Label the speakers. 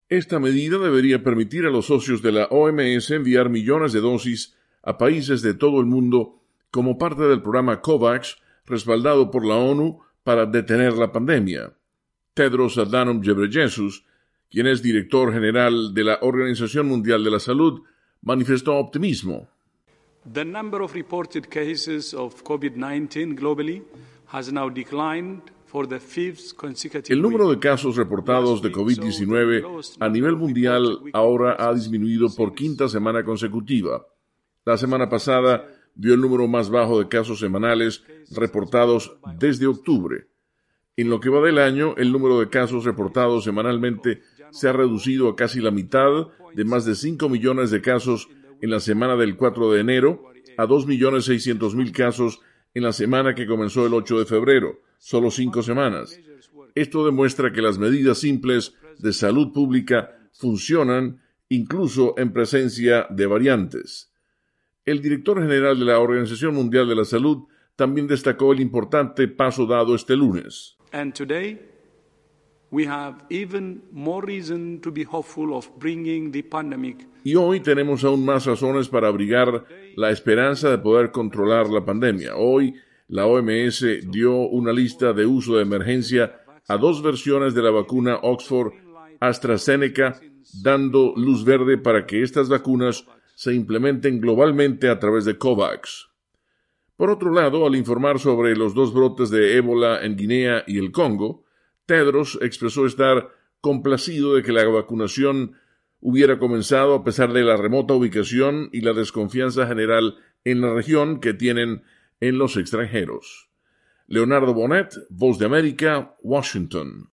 Speaker 1: Esta medida debería permitir a los socios de la OMS enviar millones de dosis a países de todo el mundo como parte del programa COVAX, respaldado por la ONU para detener la pandemia. Tedros Adhanom Ghebreyesus, quien es director general de la Organización Mundial de la Salud, manifestó optimismo.
Speaker 2: The number of reported cases of COVID-19 globally has now declined for the fifth consecutive
Speaker 1: El número de
Speaker 2: week.
Speaker 1: casos reportados de COVID-19 a nivel mundial ahora ha disminuido por quinta semana consecutiva. La semana pasada vio el número más bajo de casos semanales reportados desde octubre. En lo que va del año, el número de casos reportados semanalmente se ha reducido a casi la mitad, de más de 5 millones de casos en la semana del 4 de enero a 2.600.000 casos en la semana que comenzó el 8 de febrero, solo 5 semanas. Esto demuestra que las medidas simples de salud pública funcionan incluso en presencia de variantes. El director general de la Organización Mundial de la Salud también destacó el importante paso dado este lunes.
Speaker 2: And today, we have even more reason to be hopeful of bringing the pandemic.
Speaker 1: Y hoy tenemos aún más razones para abrigar la esperanza de poder controlar la pandemia. Hoy, la OMS dio una lista de uso de emergencia a 2 versiones de la vacuna Oxford AstraZeneca, dando luz verde para que estas vacunas se implementen globalmente a través de COVAX. Por otro lado, al informar sobre los 2 brotes de ébola en Guinea y el Congo, Tedros expresó estar complacido de que la vacunación hubiera comenzado a pesar de la remota ubicación y la desconfianza general en la región que tienen en los extranjeros. Leonardo Bonet, Voz de América, Washington.